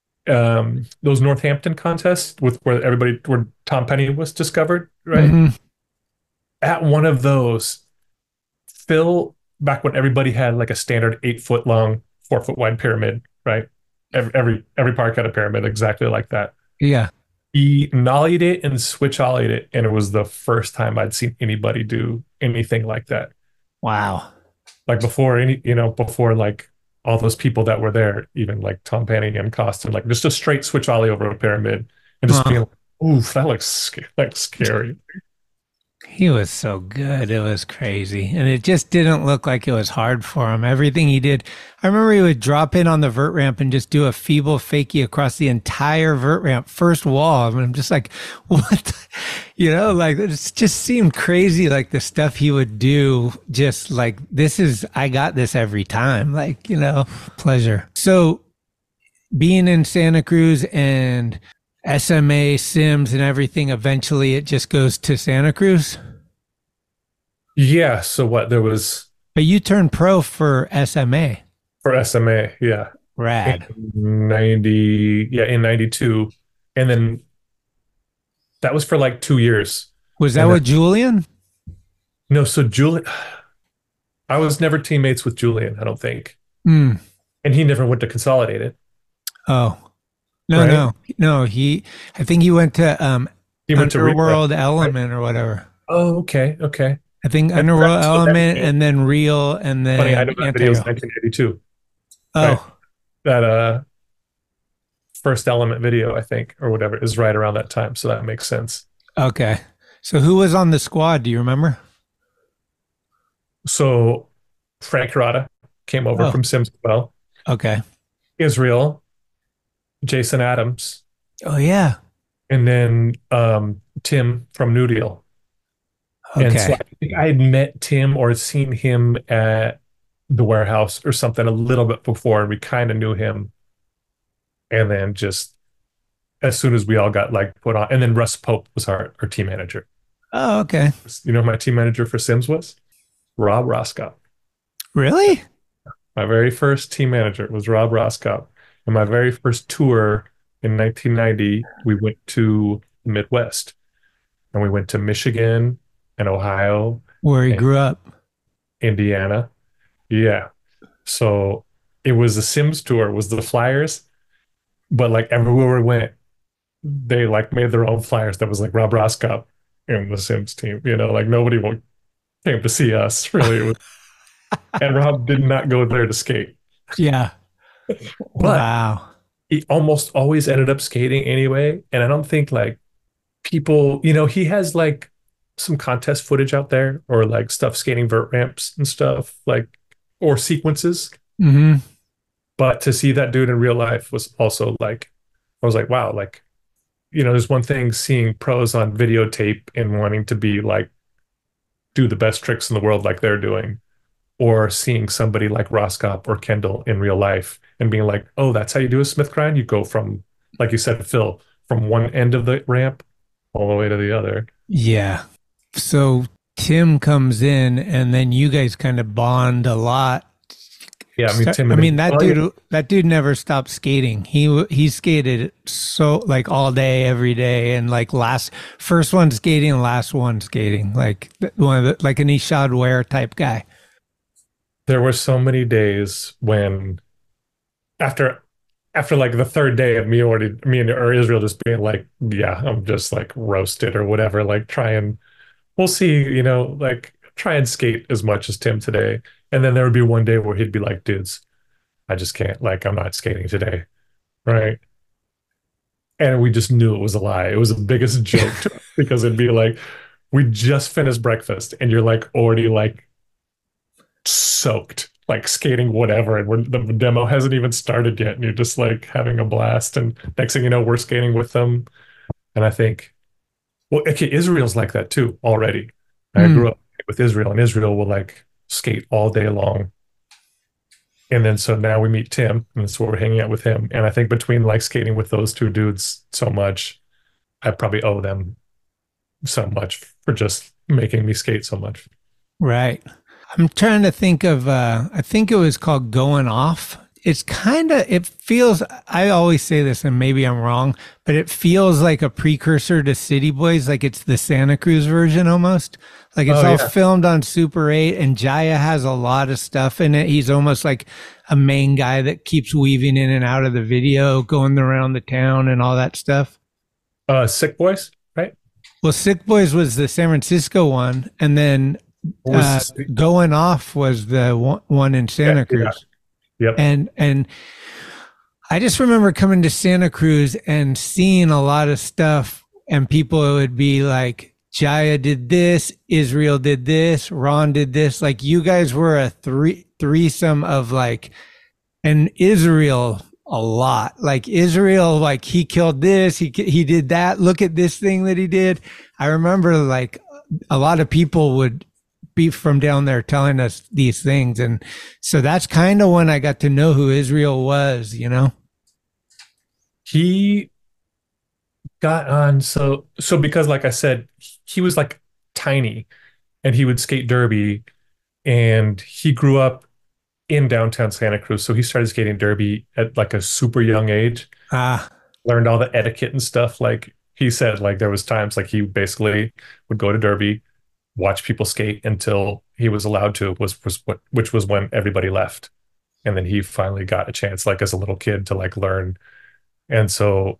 those Northampton contests where Tom Penny was discovered, right? Mm-hmm. At one of those, Phil, back when everybody had like a standard 8-foot long, 4-foot wide pyramid, right? Every park had a pyramid exactly like that. Yeah. He nollied it and switch ollied it, and it was the first time I'd seen anybody do anything like that. Wow. Like before before like all those people that were there, even like Tom Penny and Costin, like just a straight switch ollie over a pyramid and just being like, oof, that looks like scary. He was so good. It was crazy. And it just didn't look like it was hard for him. Everything he did. I remember he would drop in on the vert ramp and just do a feeble fakie across the entire vert ramp, first wall. I mean, I'm just like, what? Like it just seemed crazy. Like the stuff he would do, just like, I got this every time. Like, pleasure. So being in Santa Cruz and SMA, Sims, and everything, eventually it just goes to Santa Cruz? Yeah, so what, there was... But you turned pro for SMA. For SMA, yeah. Rad. In 92. And then that was for like 2 years. Was that with Julian? No, so Julian... I was never teammates with Julian, I don't think. Mm. And he never went to Consolidated. Oh. No, right? no. I think he went to He went to Underworld Real, Element right? or whatever. Oh, okay. I think And Underworld so Element and then Real and then funny, I know that video was Anti-Hero. 1982. Oh, Right? That first Element video, I think, or whatever, is right around that time. So that makes sense. okay. So who was on the squad? Do you remember? So Frank Rada came over Oh. from Sims as well. Okay. Israel, Jason Adams, Oh yeah. and then Tim from New Deal. And so Okay. I think I had met Tim or seen him at the warehouse or something a little bit before, and we kind of knew him. And then just as soon as we all got like put on, and then Russ Pope was our team manager. Oh, okay. You know who my team manager for Sims was? Rob Roscott. Really? My very first team manager was Rob Roscott. And my very first tour in 1990, we went to the Midwest. And we went to Michigan and Ohio, Where he and grew up. Indiana. Yeah. So it was a Sims tour, it was the flyers. But like everywhere we went, they like made their own flyers that was like Rob Roscott and the Sims team. You know, like nobody came to see us really. It was, and Rob did not go there to skate. Yeah. But Wow. he almost always ended up skating anyway. And I don't think like people, you know, he has like some contest footage out there or like stuff skating vert ramps and stuff like, or sequences. Mm-hmm. But to see that dude in real life was also like, I was like, wow, like, you know, there's one thing seeing pros on videotape and wanting to be like, do the best tricks in the world like they're doing, or seeing somebody like Roscop or Kendall in real life and being like, oh, that's how you do a Smith grind? You go from, like you said, Phil, from one end of the ramp all the way to the other. Yeah. So Tim comes in and then you guys kind of bond a lot. Yeah, I mean, Tim. I mean, that dude never stopped skating. He skated so like all day, every day, and like first one skating, last one skating, like one of the, like an Ishad Ware type guy. There were so many days when after like the third day of me or Israel just being like, yeah, I'm just like roasted or whatever, like we'll see, you know, like try and skate as much as Tim today. And then there would be one day where he'd be like, dudes, I just can't, like, I'm not skating today. Right. And we just knew it was a lie. It was the biggest joke to us because it'd be like, we just finished breakfast and you're like already like soaked, like skating whatever. And the demo hasn't even started yet. And you're just like having a blast. And next thing you know, we're skating with them. And I think, well, okay, Israel's like that too already. I grew up with Israel, and Israel will like skate all day long. And then so now we meet Tim, and so we're hanging out with him. And I think between like skating with those two dudes so much, I probably owe them so much for just making me skate so much. Right. I'm trying to think of I think it was called Going Off. It's it feels, I always say this and maybe I'm wrong, but it feels like a precursor to City Boys, like it's the Santa Cruz version almost. Like it's all filmed on Super 8 and Jaya has a lot of stuff in it. He's almost like a main guy that keeps weaving in and out of the video, going around the town and all that stuff. Sick Boys, right? Well, Sick Boys was the San Francisco one, and then Going Off was the one in Santa Cruz. Yeah. Yep. And I just remember coming to Santa Cruz and seeing a lot of stuff, and people would be like, Jaya did this, Israel did this, Ron did this. Like you guys were a threesome of like, and Israel a lot. Like Israel, like he killed this, he did that. Look at this thing that he did. I remember like a lot of people would be from down there telling us these things, and so that's kind of when I got to know who Israel was, you know. He got on so because like I said, he was like tiny and he would skate derby, and he grew up in downtown Santa Cruz, so he started skating derby at like a super young age. Learned all the etiquette and stuff. Like he said, like there was times like he basically would go to derby, watch people skate until he was allowed to which was when everybody left. And then he finally got a chance, like as a little kid, to like learn. And so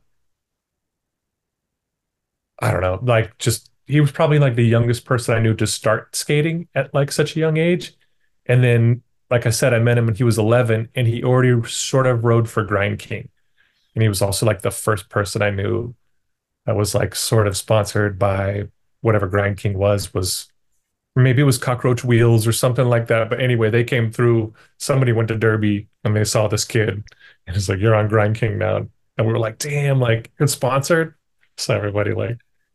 I don't know, like just he was probably like the youngest person I knew to start skating at like such a young age. And then, like I said, I met him when he was 11 and he already sort of rode for Grind King. And he was also like the first person I knew that was like sort of sponsored by whatever Grind King was, or maybe it was Cockroach Wheels or something like that. But anyway, they came through. Somebody went to Derby and they saw this kid and it's like, you're on Grind King now. And we were like, damn, like it's sponsored. So everybody like,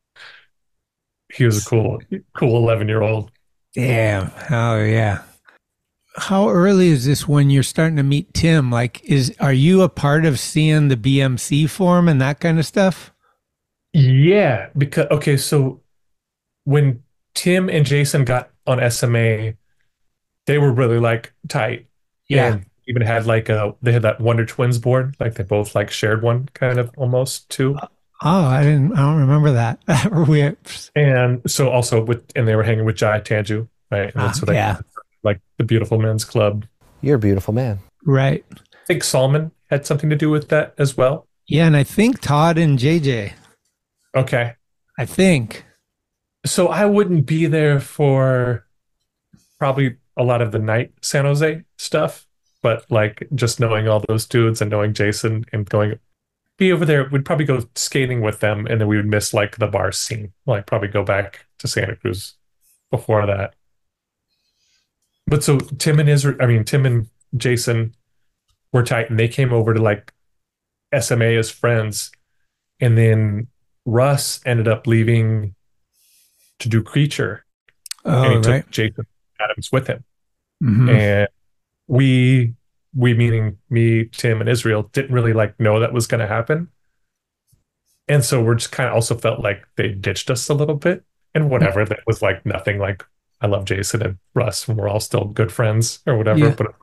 he was a cool 11-year-old. Damn. Oh yeah. How early is this when you're starting to meet Tim? Like, are you a part of seeing the BMC form and that kind of stuff? Yeah, because okay, so when Tim and Jason got on SMA, they were really like tight. Yeah. And even had like they had that Wonder Twins board, like they both like shared one kind of almost too. Oh, I don't remember that. And so also and they were hanging with Jai Tanju, right? And so they like the Beautiful Men's Club. You're a beautiful man. Right. I think Salman had something to do with that as well. Yeah, and I think Todd and JJ. Okay. I think. So I wouldn't be there for probably a lot of the night San Jose stuff, but like just knowing all those dudes and knowing Jason and be over there, we'd probably go skating with them, and then we would miss like the bar scene, like probably go back to Santa Cruz before that. But so Tim and Jason were tight, and they came over to like SMA as friends, and then Russ ended up leaving to do Creature, and he took Jason Adams with him. Mm-hmm. And we meaning me, Tim, and Israel, didn't really like know that was going to happen, and so we're just kind of also felt like they ditched us a little bit, and whatever. That was like nothing. Like I love Jason and Russ, and we're all still good friends or whatever. Yeah. But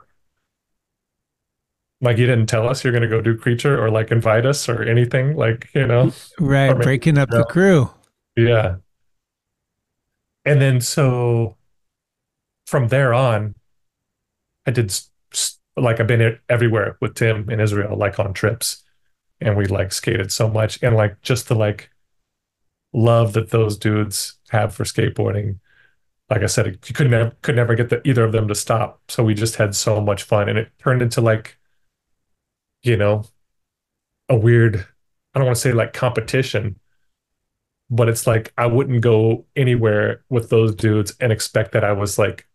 like you didn't tell us you're going to go do Creature or like invite us or anything, like right? Breaking up the crew. Yeah. And then so from there on, I did like I've been everywhere with Tim and Israel, like on trips, and we like skated so much, and like just the like love that those dudes have for skateboarding. Like I said, you could never get either of them to stop. So we just had so much fun, and it turned into like, a weird, I don't want to say like competition, but it's like I wouldn't go anywhere with those dudes and expect that I was like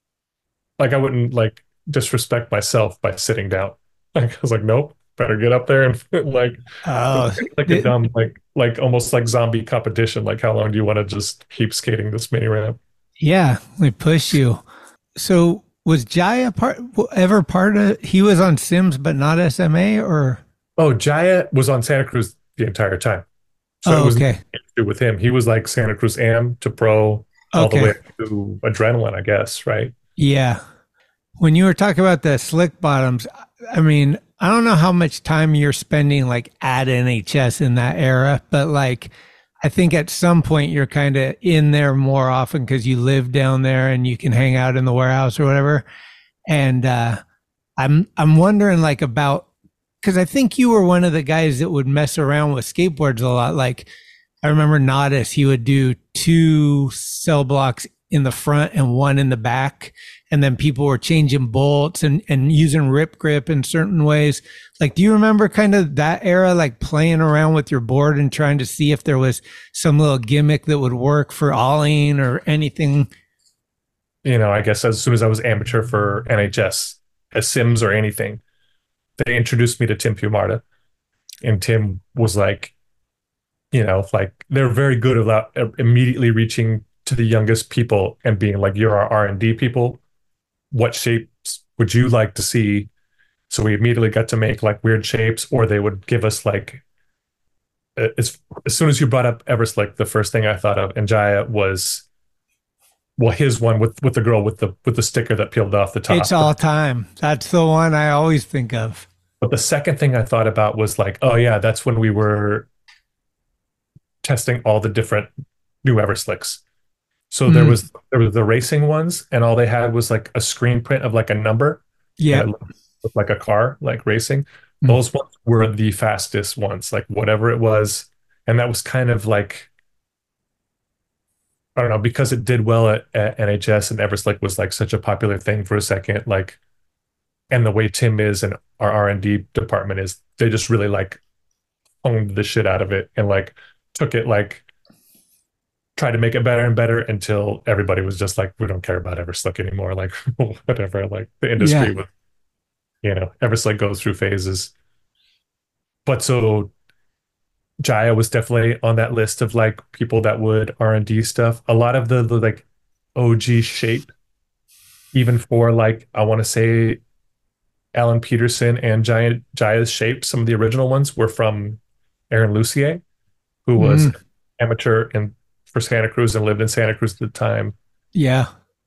I wouldn't like disrespect myself by sitting down. Like I was like, nope, better get up there and like a dumb like almost like zombie competition. Like how long do you want to just keep skating this mini ramp? Yeah, they push you. So was Jaya ever part of? He was on Sims but not SMA, or? Oh, Jaya was on Santa Cruz the entire time. So it was nothing to do with him. He was like Santa Cruz Am to Pro all the way to Adrenaline, I guess, right? Yeah. When you were talking about the slick bottoms, I mean, I don't know how much time you're spending like at NHS in that era, but like I think at some point you're kind of in there more often because you live down there and you can hang out in the warehouse or whatever. And I'm wondering like about, because I think you were one of the guys that would mess around with skateboards a lot. Like I remember Nodis, he would do 2 cell blocks in the front and 1 in the back. And then people were changing bolts and using rip grip in certain ways. Like, do you remember kind of that era, like playing around with your board and trying to see if there was some little gimmick that would work for olling or anything? I guess as soon as I was amateur for NHS, as Sims or anything, they introduced me to Tim Pumarta. And Tim was like, like they're very good about immediately reaching to the youngest people and being like, you're our R&D people. What shapes would you like to see? So we immediately got to make like weird shapes, or they would give us like, as soon as you brought up Everslick, the first thing I thought of, and Jaya was, well, his one with the girl with the sticker that peeled off the top. It's all time. That's the one I always think of. But the second thing I thought about was like, oh yeah, that's when we were testing all the different new Everslicks. So there was the racing ones, and all they had was like a screen print of like a number. Yeah. And it looked like a car, like racing. Those ones were the fastest ones, like whatever it was. And that was kind of like, I don't know, because it did well at NHS and Everslick was like such a popular thing for a second, like, and the way Tim is and our R&D department is, they just really like owned the shit out of it and like took it, like tried to make it better and better until everybody was just like, we don't care about Everslick anymore. Like whatever, like the industry was, Everslick goes through phases. But so Jaya was definitely on that list of like people that would R&D stuff. A lot of the like OG shape, even for like, I want to say Alan Peterson and Jaya's shape, some of the original ones were from Aaron Lucier, who was amateur for Santa Cruz and lived in Santa Cruz at the time. Yeah.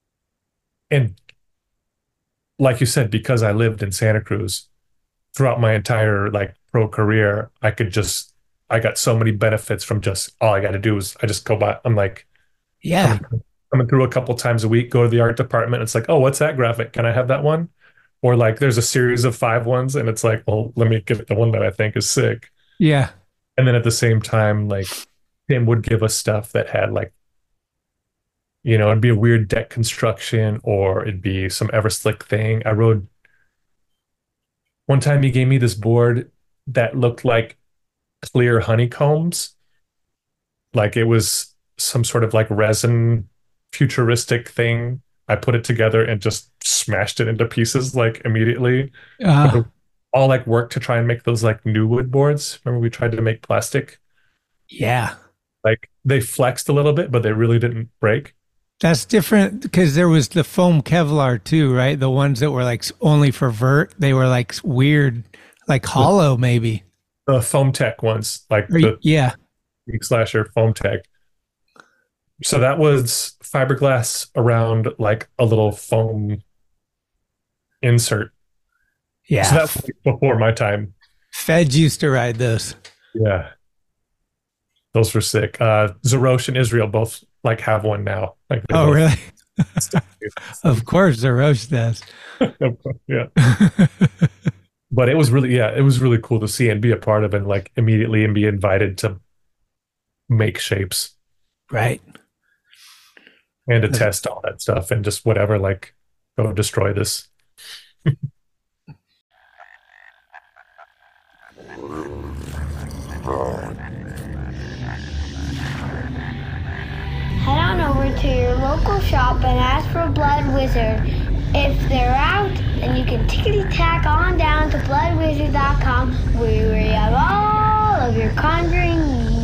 And like you said, because I lived in Santa Cruz throughout my entire like pro career, I got so many benefits from just, all I got to do is I just go by. I'm like, coming through a couple times a week, go to the art department. It's like, oh, what's that graphic? Can I have that one? Or like, there's a series of 5 ones and it's like, well, let me get the one that I think is sick. Yeah. And then at the same time, like Tim would give us stuff that had like, it'd be a weird deck construction or it'd be some Everslick thing. I rode one time, he gave me this board that looked like clear honeycombs. Like it was some sort of like resin futuristic thing. I put it together and just smashed it into pieces like immediately. All like work to try and make those like new wood boards. Remember we tried to make plastic? Yeah. Like they flexed a little bit, but they really didn't break. That's different because there was the foam Kevlar too, right? The ones that were like only for vert. They were like weird, like hollow maybe. The Foam Tech ones, like Geek Slasher Foam Tech. So that was fiberglass around like a little foam insert. Yeah. So that was before my time. Feds used to ride those. Yeah. Those were sick. Zerosh and Israel both like have one now. Like oh, really? Of course, Zerosh does. Yeah. But it was really cool to see and be a part of and like immediately and be invited to make shapes. Right. And to test all that stuff and just whatever, like go destroy this. Head on over to your local shop and ask for Blood Wizard. If they're out, then you can tickety-tack on down to bloodwizard.com where you have all of your conjuring needs.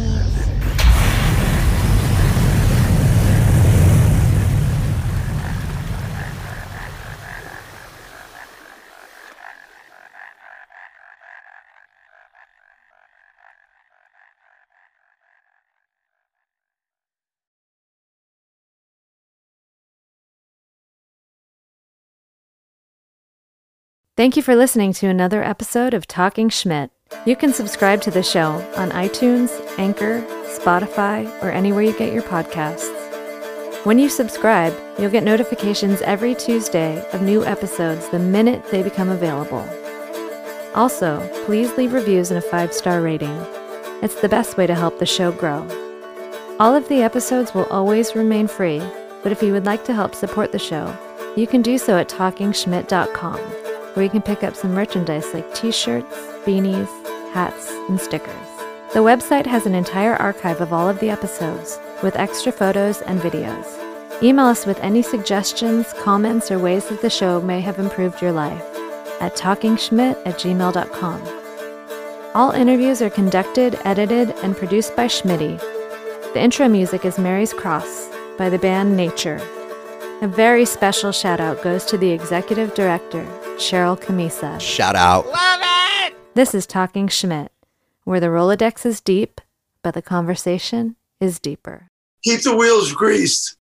Thank you for listening to another episode of Talking Schmidt. You can subscribe to the show on iTunes, Anchor, Spotify, or anywhere you get your podcasts. When you subscribe, you'll get notifications every Tuesday of new episodes the minute they become available. Also, please leave reviews and a 5-star rating. It's the best way to help the show grow. All of the episodes will always remain free, but if you would like to help support the show, you can do so at TalkingSchmidt.com. where you can pick up some merchandise like t-shirts, beanies, hats, and stickers. The website has an entire archive of all of the episodes, with extra photos and videos. Email us with any suggestions, comments, or ways that the show may have improved your life at talkingschmidt@gmail.com. All interviews are conducted, edited, and produced by Schmitty. The intro music is Mary's Cross by the band Nature. A very special shout-out goes to the executive director, Cheryl Camisa. Shout out. Love it! This is Talking Schmidt, where the Rolodex is deep, but the conversation is deeper. Keep the wheels greased.